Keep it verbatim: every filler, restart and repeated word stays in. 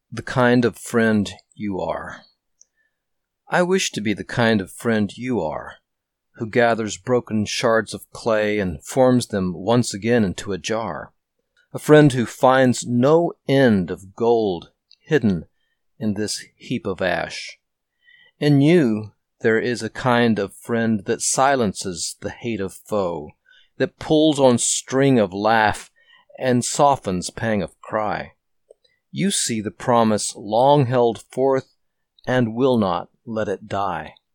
The kind of friend you are. I wish to be the kind of friend you are, who gathers broken shards of clay and forms them once again into a jar. A friend who finds no end of gold hidden in this heap of ash. In you there is a kind of friend that silences the hate of foe, that pulls on string of laugh and softens pang of cry. You see the promise long held forth and will not let it die.